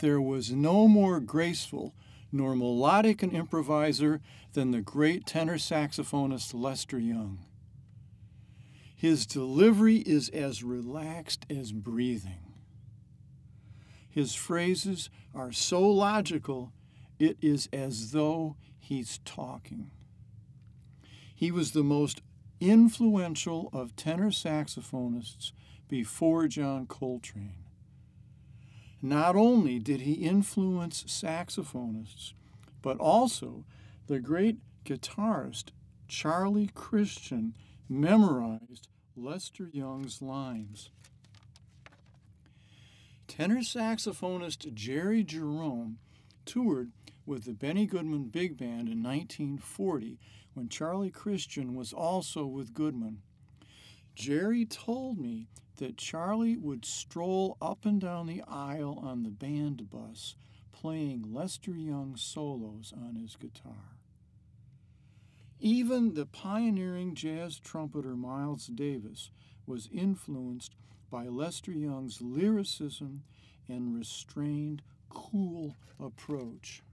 There was no more graceful nor melodic an improviser than the great tenor saxophonist Lester Young. His delivery is as relaxed as breathing. His phrases are so logical, it is as though he's talking. He was the most influential of tenor saxophonists before John Coltrane. Not only did he influence saxophonists, but also the great guitarist Charlie Christian memorized Lester Young's lines. Tenor saxophonist Jerry Jerome toured with the Benny Goodman Big Band in 1940 when Charlie Christian was also with Goodman. Jerry told me that Charlie would stroll up and down the aisle on the band bus playing Lester Young solos on his guitar. Even the pioneering jazz trumpeter Miles Davis was influenced by Lester Young's lyricism and restrained, cool approach.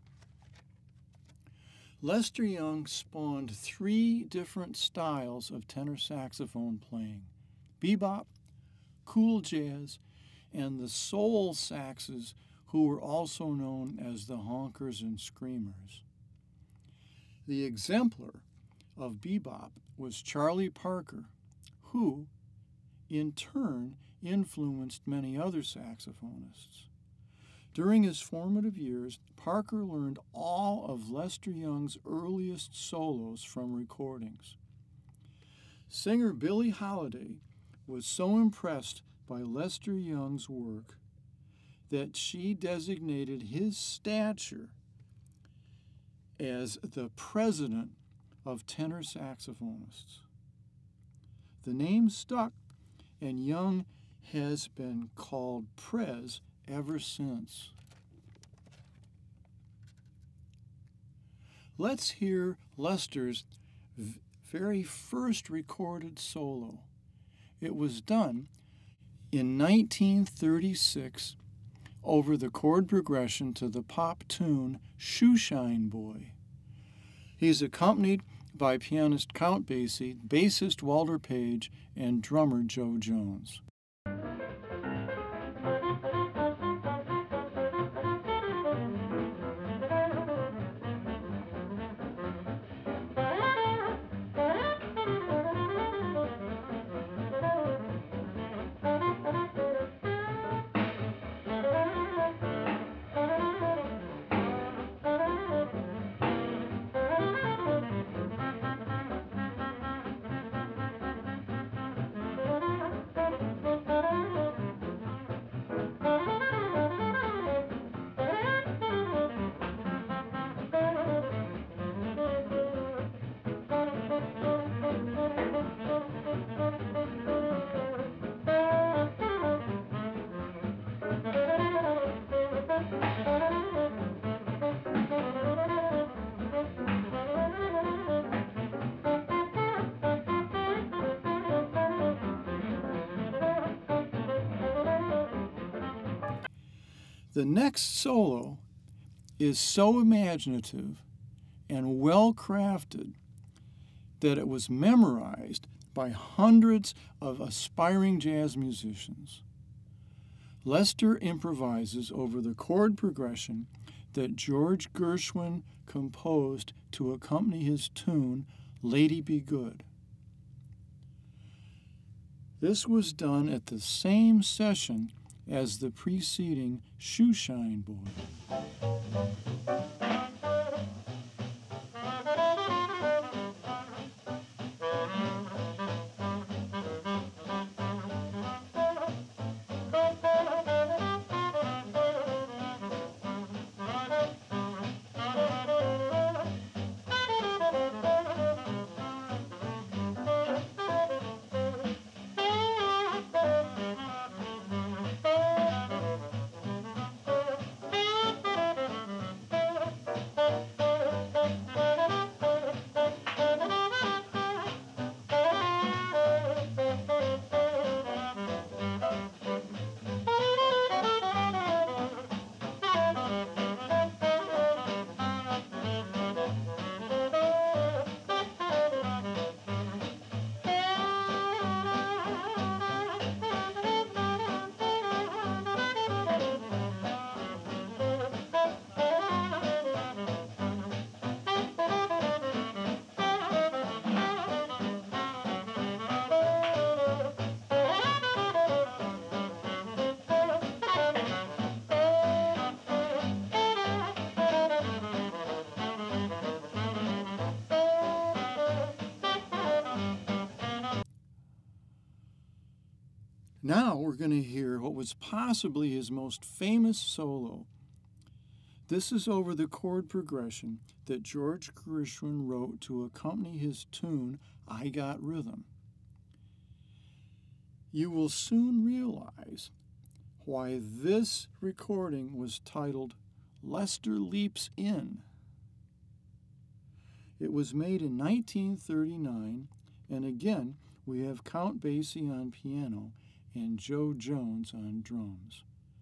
Lester Young spawned 3 different styles of tenor saxophone playing: bebop, cool jazz, and the soul saxes, who were also known as the honkers and screamers. The exemplar of bebop was Charlie Parker, who, in turn, influenced many other saxophonists. During his formative years, Parker learned all of Lester Young's earliest solos from recordings. Singer Billie Holiday was so impressed by Lester Young's work that she designated his stature as the president of tenor saxophonists. The name stuck, and Young has been called Prez ever since. Let's hear Lester's very first recorded solo. It was done in 1936 over the chord progression to the pop tune Shoeshine Boy. He's accompanied by pianist Count Basie, bassist Walter Page, and drummer Joe Jones. The next solo is so imaginative and well crafted that it was memorized by hundreds of aspiring jazz musicians. Lester improvises over the chord progression that George Gershwin composed to accompany his tune, Lady Be Good. This was done at the same session as the preceding Shoeshine Boy. Now we're going to hear what was possibly his most famous solo. This is over the chord progression that George Gershwin wrote to accompany his tune, I Got Rhythm. You will soon realize why this recording was titled Lester Leaps In. It was made in 1939, and again, we have Count Basie on piano and Joe Jones on drums.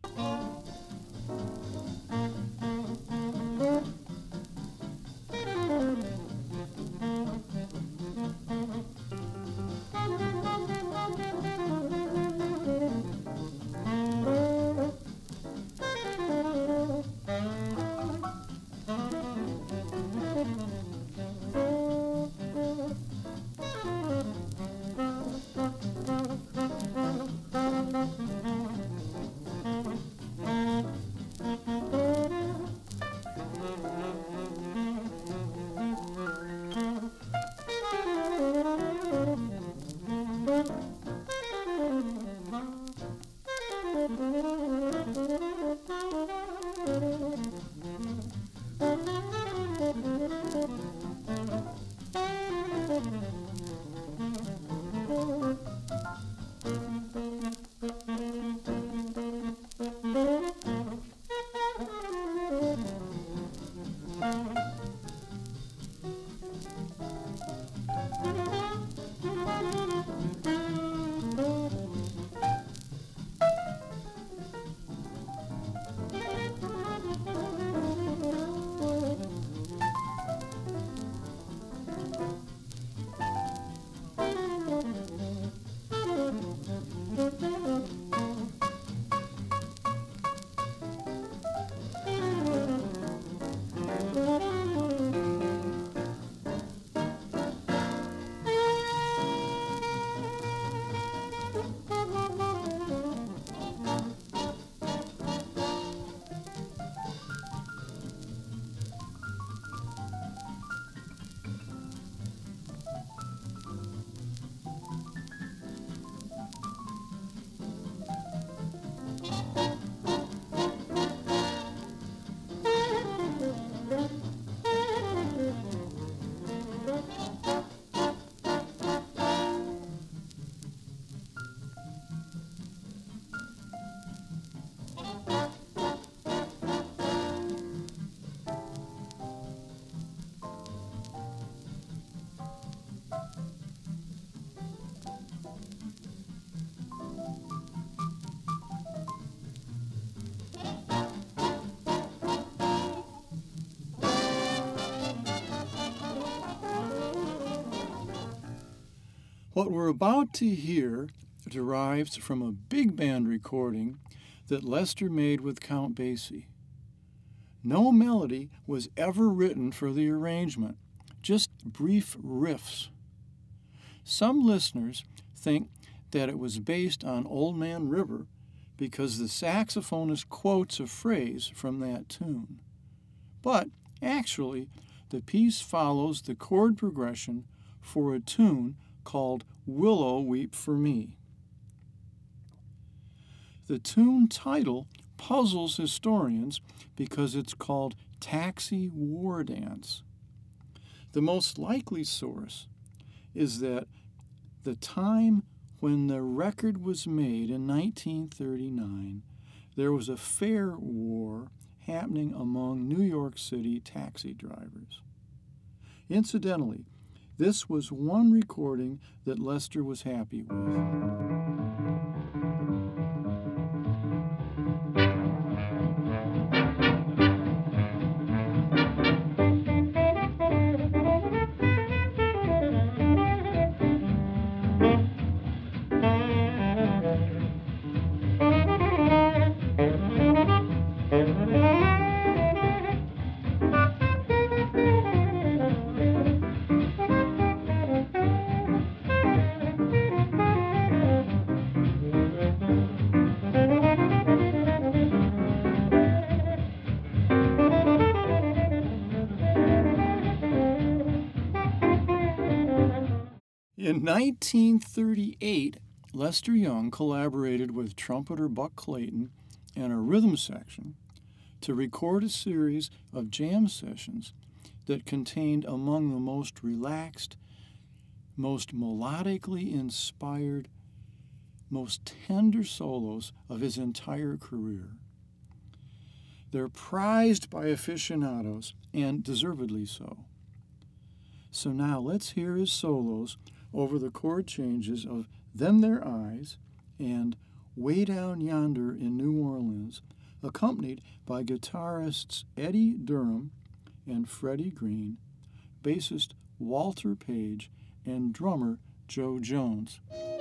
What we're about to hear derives from a big band recording that Lester made with Count Basie. No melody was ever written for the arrangement, just brief riffs. Some listeners think that it was based on Old Man River because the saxophonist quotes a phrase from that tune. But actually, the piece follows the chord progression for a tune called Willow Weep for Me. The tune title puzzles historians because it's called Taxi War Dance. The most likely source is that the time when the record was made in 1939, there was a fare war happening among New York City taxi drivers. Incidentally, this was one recording that Lester was happy with. In 1938, Lester Young collaborated with trumpeter Buck Clayton and a rhythm section to record a series of jam sessions that contained among the most relaxed, most melodically inspired, most tender solos of his entire career. They're prized by aficionados, and deservedly so. So now let's hear his solos over the chord changes of Them Their Eyes and Way Down Yonder in New Orleans, accompanied by guitarists Eddie Durham and Freddie Green, bassist Walter Page, and drummer Joe Jones.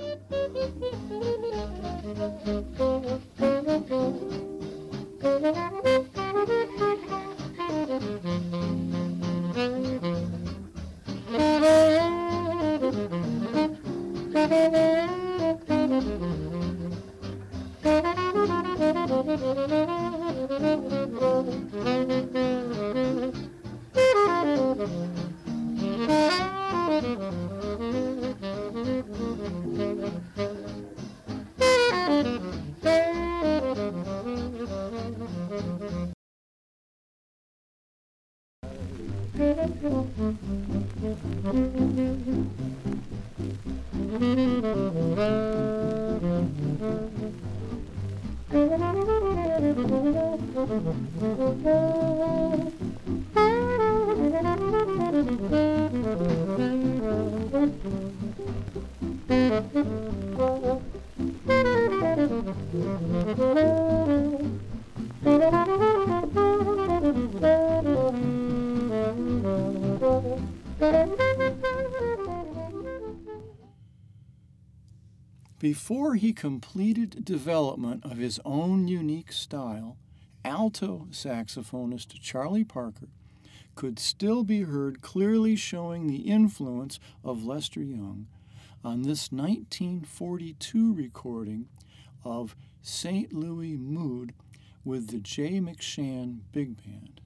Before he completed development of his own unique style, alto saxophonist Charlie Parker could still be heard clearly showing the influence of Lester Young on this 1942 recording of St. Louis Mood with the J. McShann Big Band.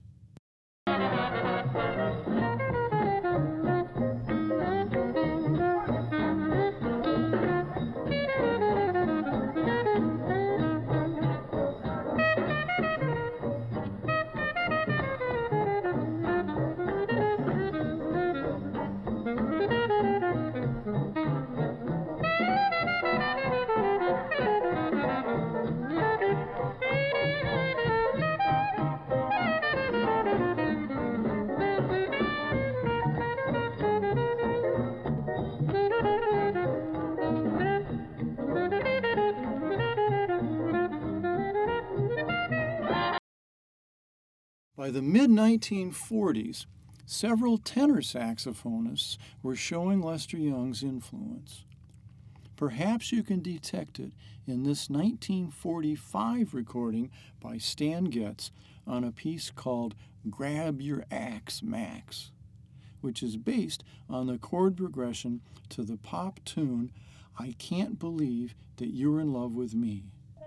By the mid-1940s, several tenor saxophonists were showing Lester Young's influence. Perhaps you can detect it in this 1945 recording by Stan Getz on a piece called Grab Your Axe, Max, which is based on the chord progression to the pop tune I Can't Believe That You're in Love with Me.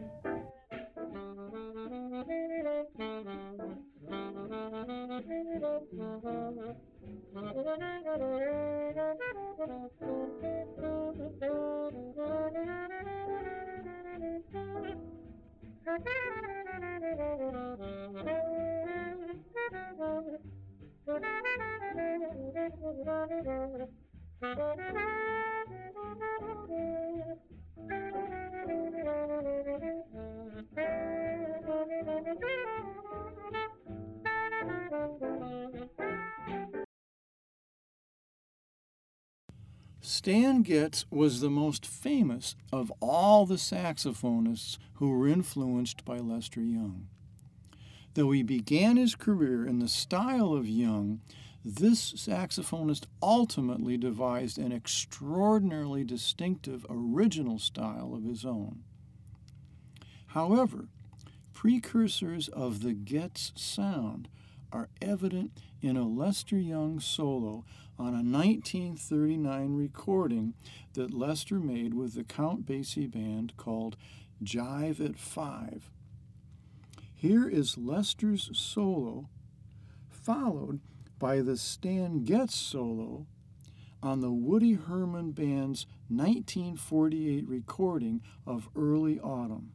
Stan Getz was the most famous of all the saxophonists who were influenced by Lester Young. Though he began his career in the style of Young, this saxophonist ultimately devised an extraordinarily distinctive original style of his own. However, precursors of the Getz sound are evident in a Lester Young solo on a 1939 recording that Lester made with the Count Basie Band called Jive at Five. Here is Lester's solo, followed by the Stan Getz solo on the Woody Herman Band's 1948 recording of Early Autumn.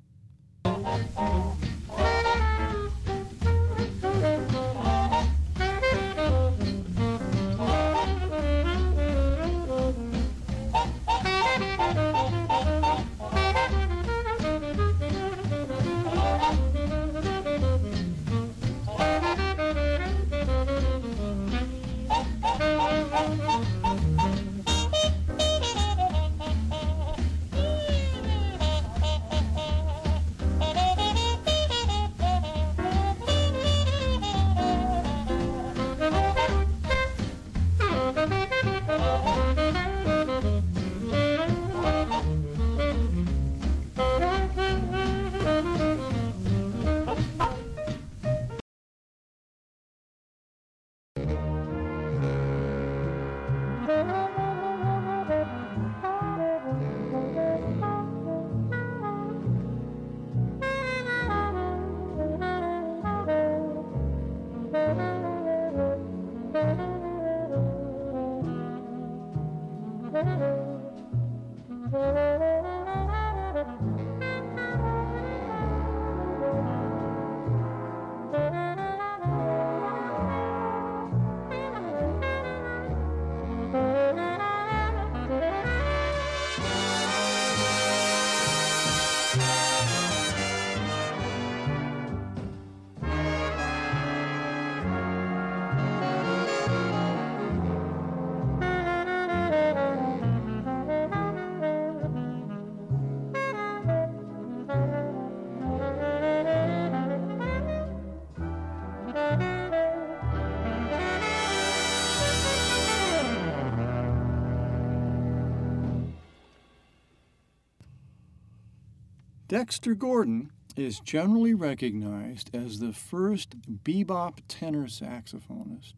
Dexter Gordon is generally recognized as the first bebop tenor saxophonist,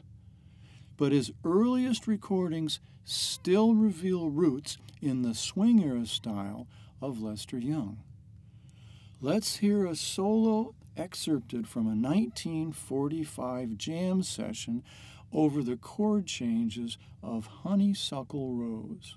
but his earliest recordings still reveal roots in the swing-era style of Lester Young. Let's hear a solo excerpted from a 1945 jam session over the chord changes of Honeysuckle Rose.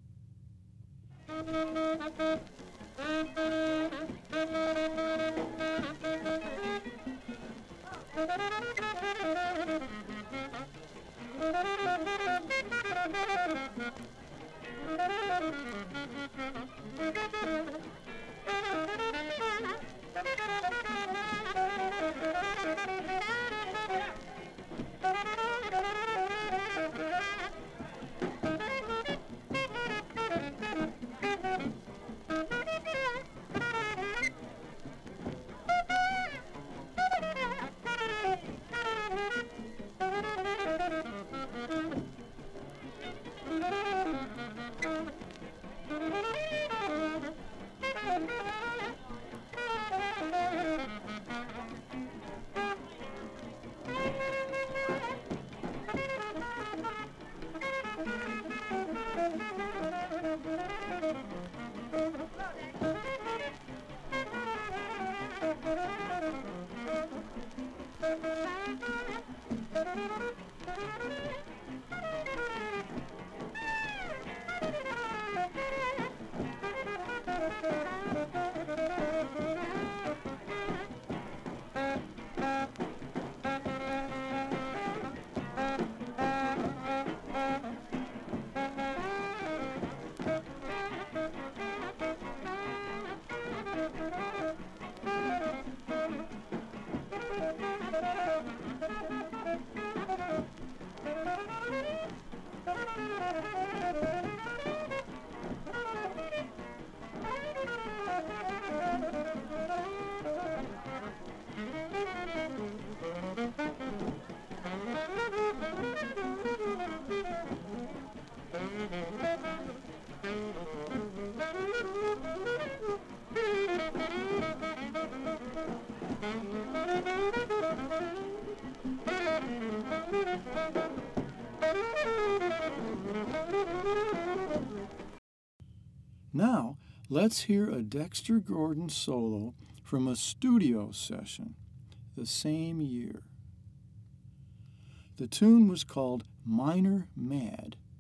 Now, let's hear a Dexter Gordon solo from a studio session the same year. The tune was called Minor Mad,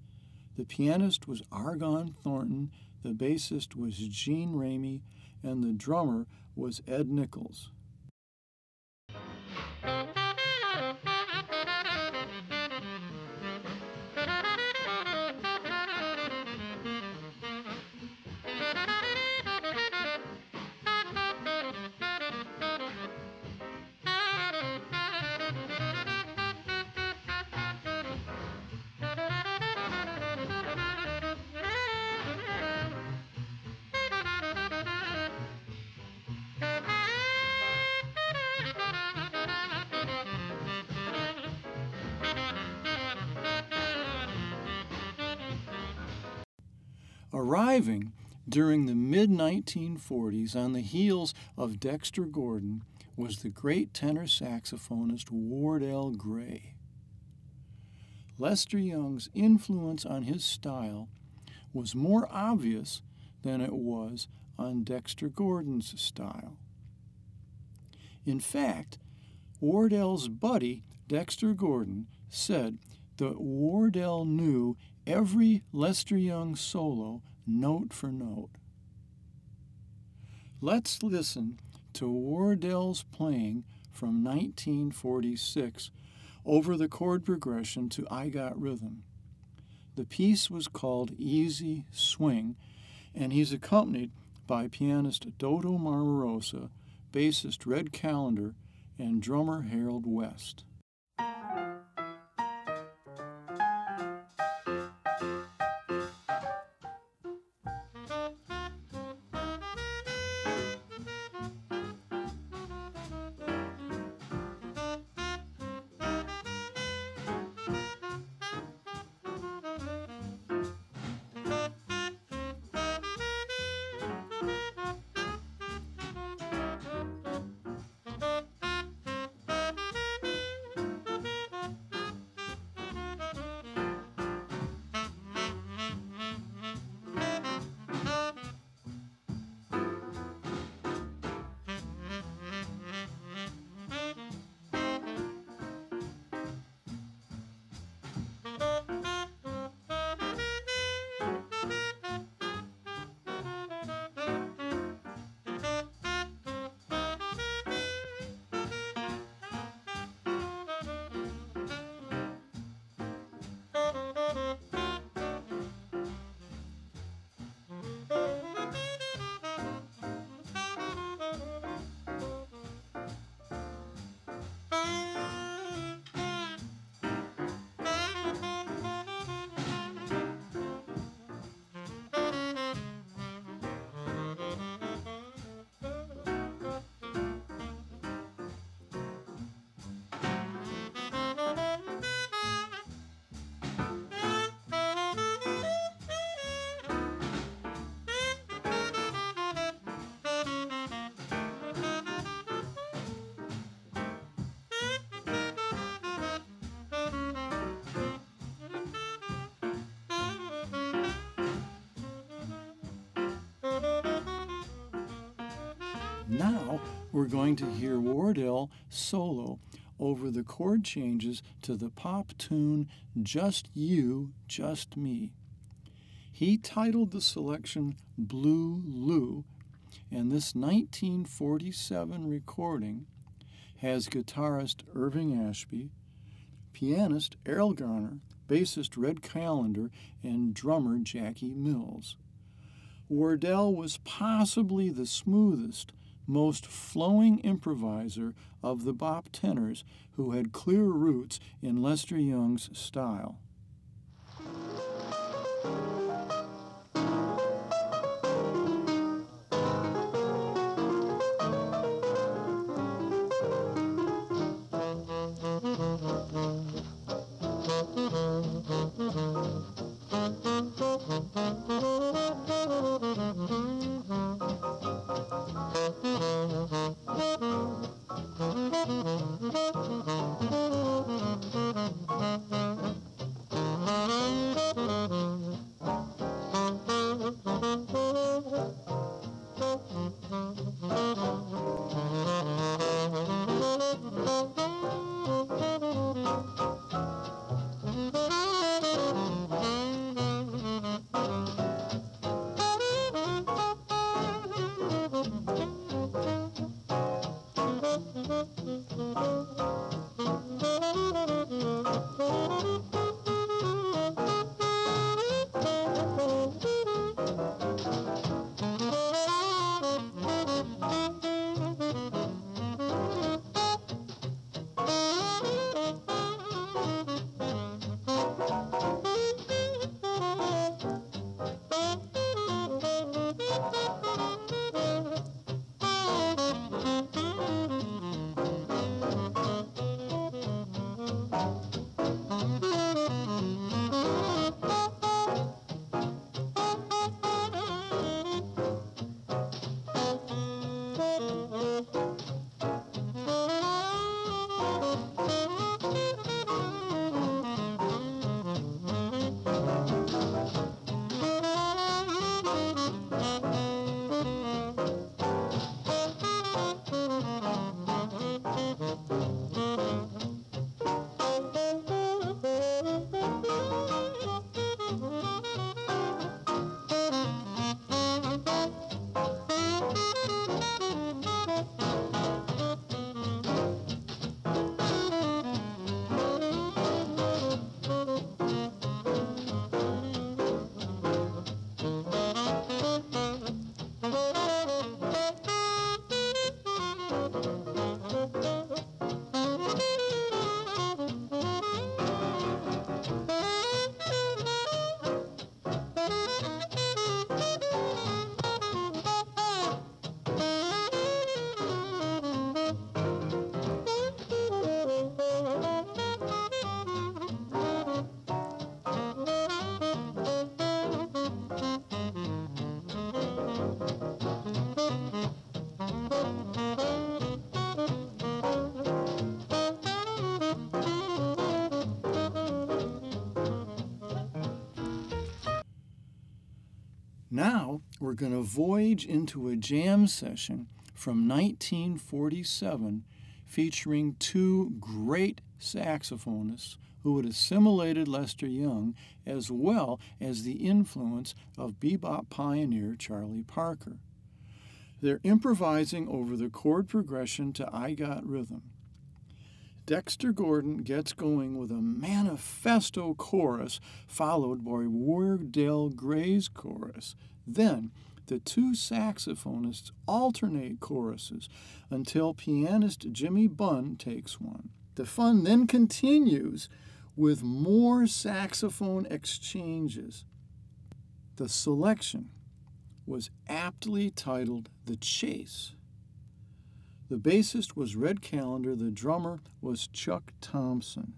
The pianist was Argon Thornton, the bassist was Gene Ramey, and the drummer was Ed Nichols. Arriving during the mid-1940s on the heels of Dexter Gordon was the great tenor saxophonist Wardell Gray. Lester Young's influence on his style was more obvious than it was on Dexter Gordon's style. In fact, Wardell's buddy, Dexter Gordon, said that Wardell knew every Lester Young solo note for note. Let's listen to Wardell's playing from 1946 over the chord progression to I Got Rhythm. The piece was called Easy Swing, and he's accompanied by pianist Dodo Marmarosa, bassist Red Callender, and drummer Harold West. Now we're going to hear Wardell solo over the chord changes to the pop tune Just You, Just Me. He titled the selection Blue Lou, and this 1947 recording has guitarist Irving Ashby, pianist Errol Garner, bassist Red Callender, and drummer Jackie Mills. Wardell was possibly the smoothest, most flowing improviser of the bop tenors who had clear roots in Lester Young's style. Now we're going to voyage into a jam session from 1947 featuring two great saxophonists who had assimilated Lester Young, as well as the influence of bebop pioneer Charlie Parker. They're improvising over the chord progression to I Got Rhythm. Dexter Gordon gets going with a manifesto chorus followed by Wardell Gray's chorus. Then the two saxophonists alternate choruses until pianist Jimmy Bunn takes one. The fun then continues with more saxophone exchanges. The selection was aptly titled The Chase. The bassist was Red Callender, the drummer was Chuck Thompson.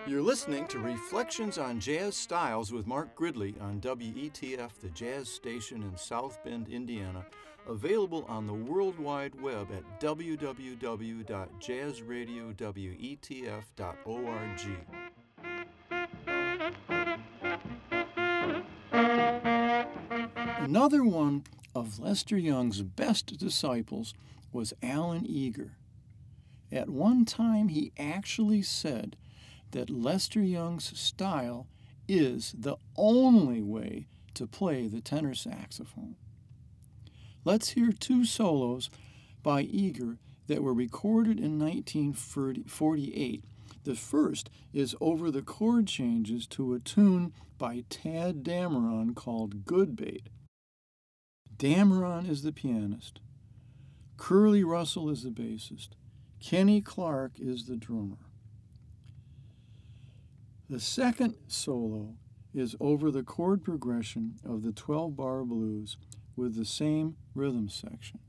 You're listening to Reflections on Jazz Styles with Mark Gridley on WETF, the jazz station in South Bend, Indiana, available on the World Wide Web at www.jazzradiowetf.org. Another one of Lester Young's best disciples was Alan Eager. At one time, he actually said that Lester Young's style is the only way to play the tenor saxophone. Let's hear two solos by Eager that were recorded in 1948. The first is over the chord changes to a tune by Tadd Dameron called Good Bait. Dameron is the pianist. Curly Russell is the bassist. Kenny Clark is the drummer. The second solo is over the chord progression of the 12-bar blues with the same rhythm section.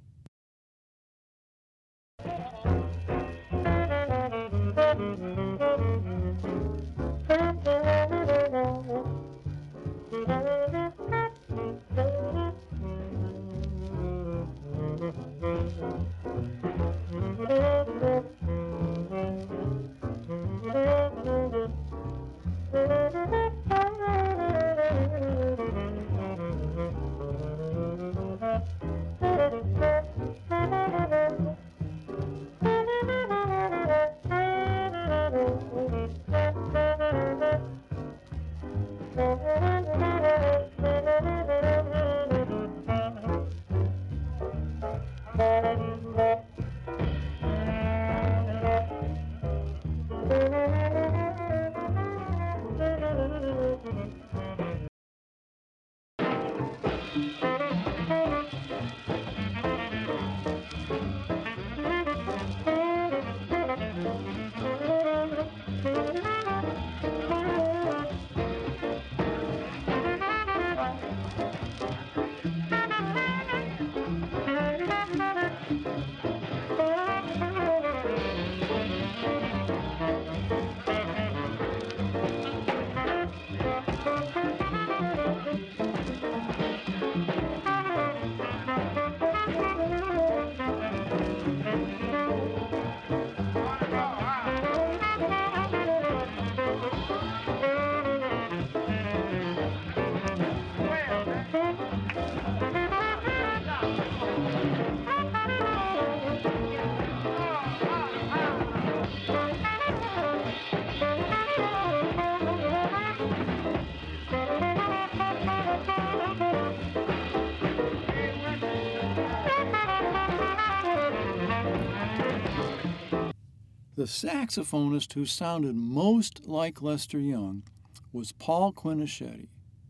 The saxophonist who sounded most like Lester Young was Paul Quinichetti.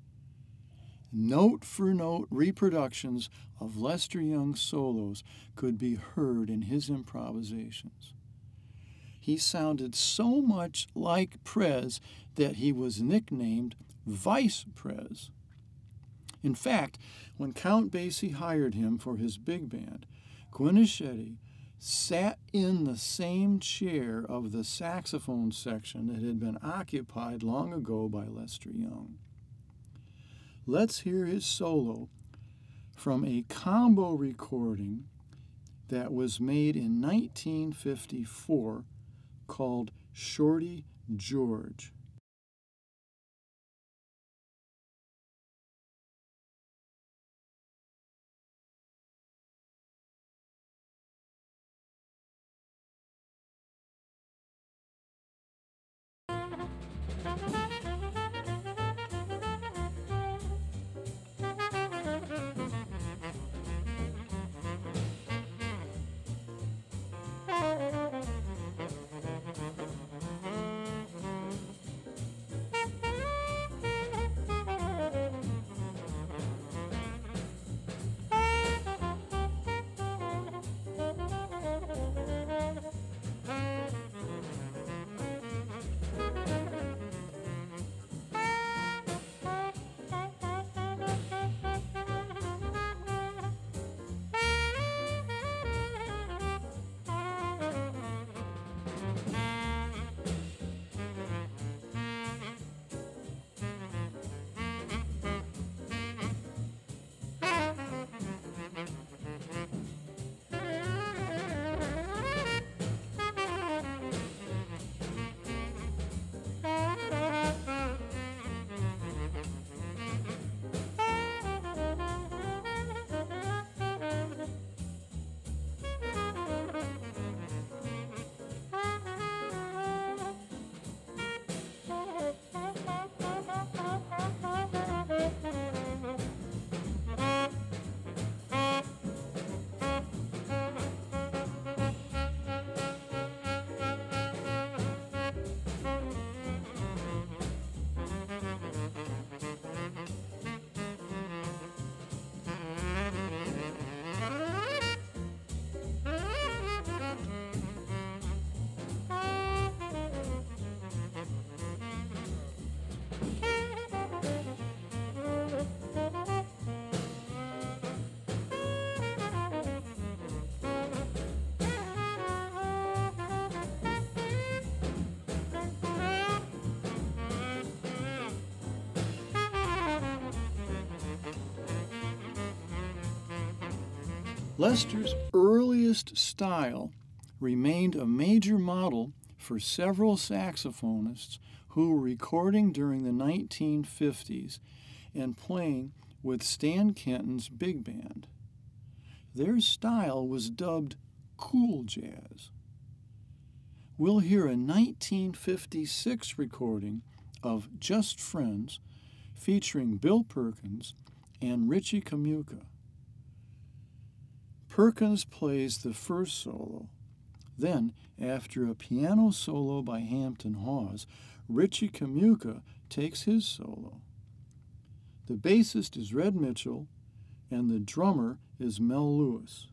Note-for-note reproductions of Lester Young's solos could be heard in his improvisations. He sounded so much like Prez that he was nicknamed Vice Prez. In fact, when Count Basie hired him for his big band, Quinichetti sat in the same chair of the saxophone section that had been occupied long ago by Lester Young. Let's hear his solo from a combo recording that was made in 1954 called Shorty George. Lester's earliest style remained a major model for several saxophonists who were recording during the 1950s and playing with Stan Kenton's big band. Their style was dubbed cool jazz. We'll hear a 1956 recording of Just Friends featuring Bill Perkins and Richie Kamuka. Perkins plays the first solo. Then, after a piano solo by Hampton Hawes, Richie Kamuka takes his solo. The bassist is Red Mitchell, and the drummer is Mel Lewis.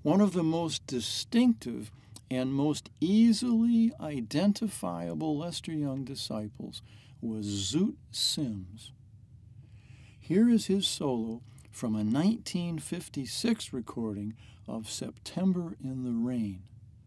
One of the most distinctive and most easily identifiable Lester Young disciples was Zoot Sims. Here is his solo from a 1956 recording of September in the Rain.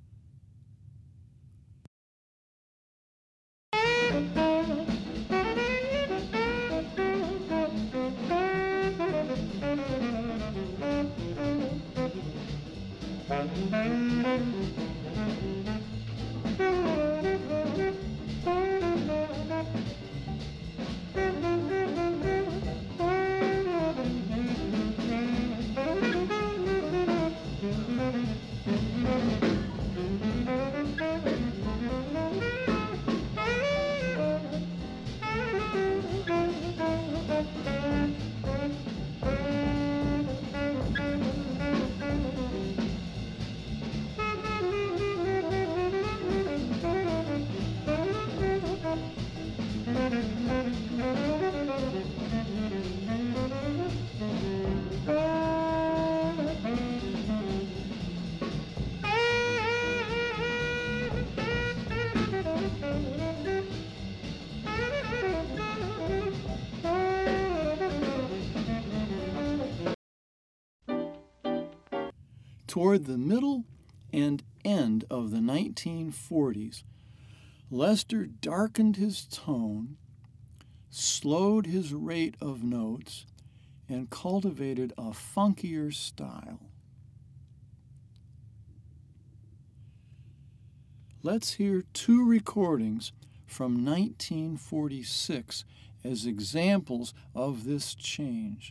Toward the middle and end of the 1940s, Lester darkened his tone, slowed his rate of notes, and cultivated a funkier style. Let's hear two recordings from 1946 as examples of this change.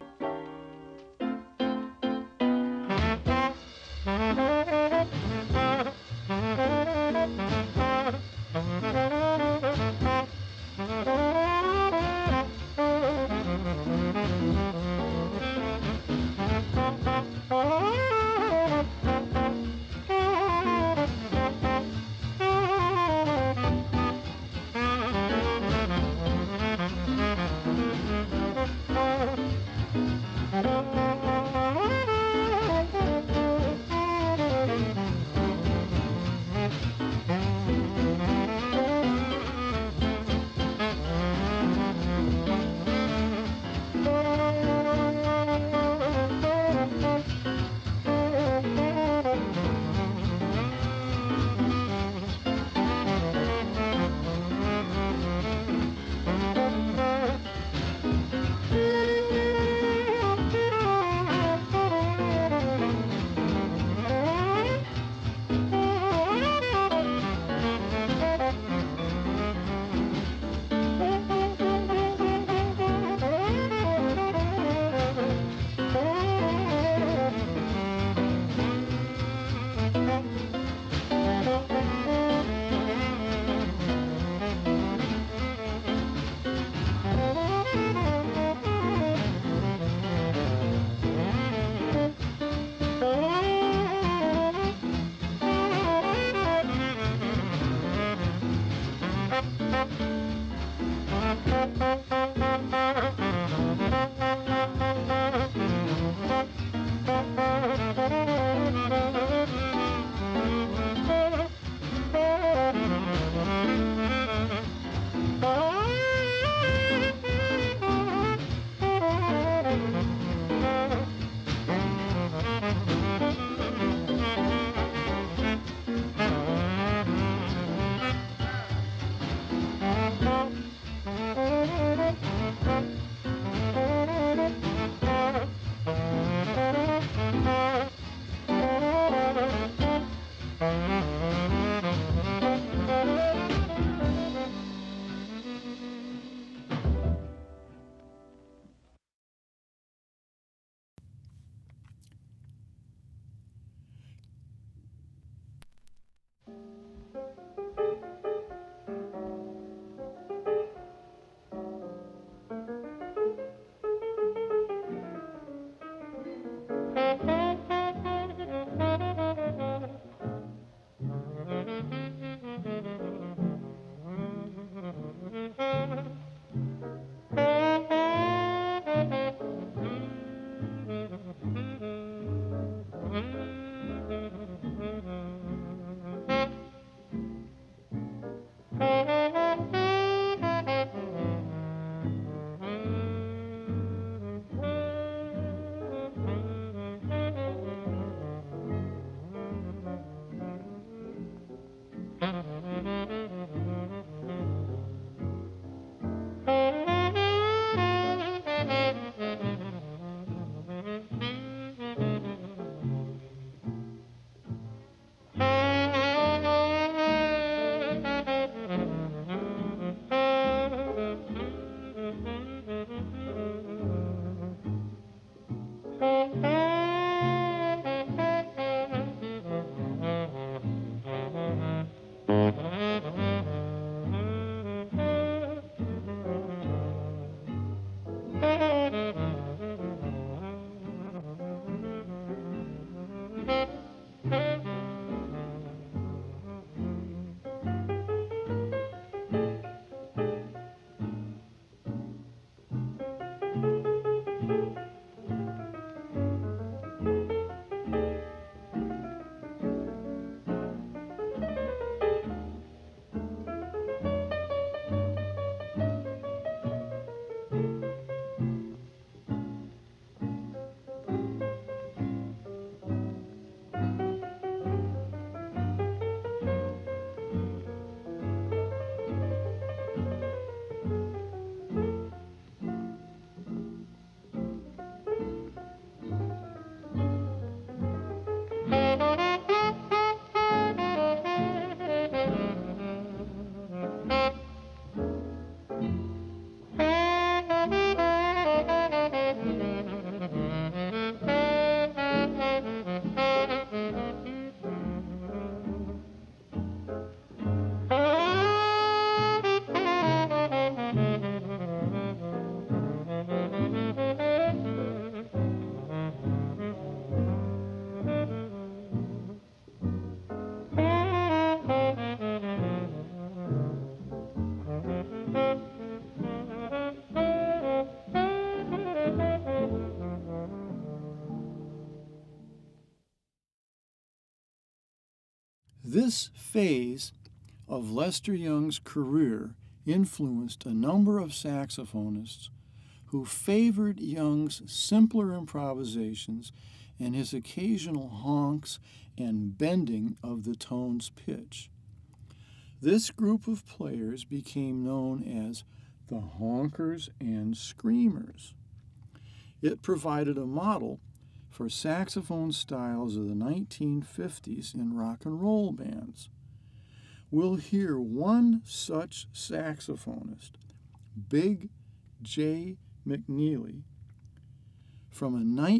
This phase of Lester Young's career influenced a number of saxophonists who favored Young's simpler improvisations and his occasional honks and bending of the tone's pitch. This group of players became known as the Honkers and Screamers. It provided a model for saxophone styles of the 1950s in rock and roll bands. We'll hear one such saxophonist, Big J. McNeely, from a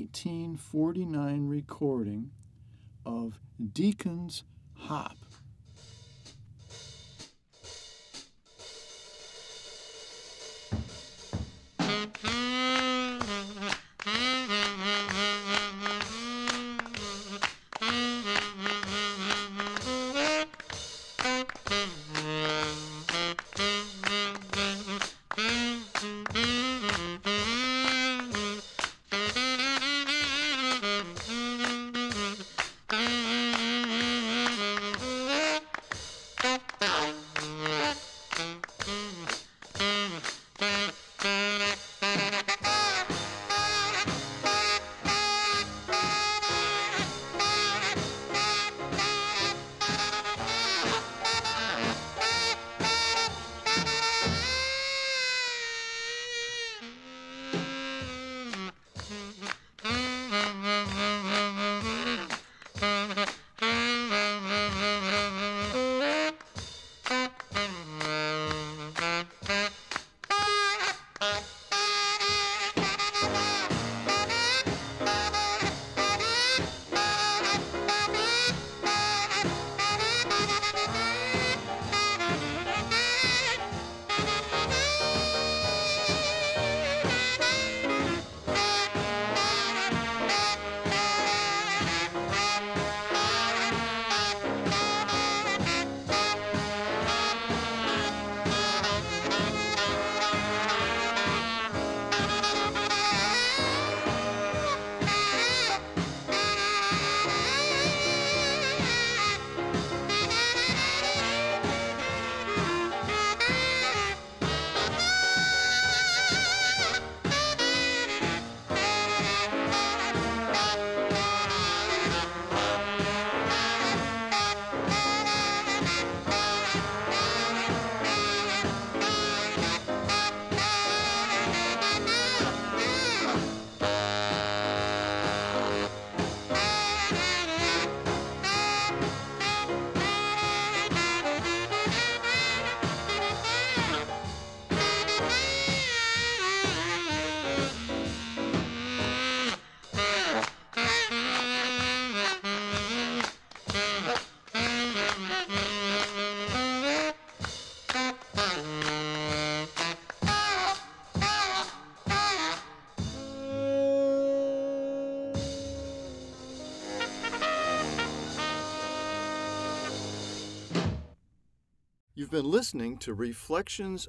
1949 recording of Deacon's Hop. You've been listening to Reflections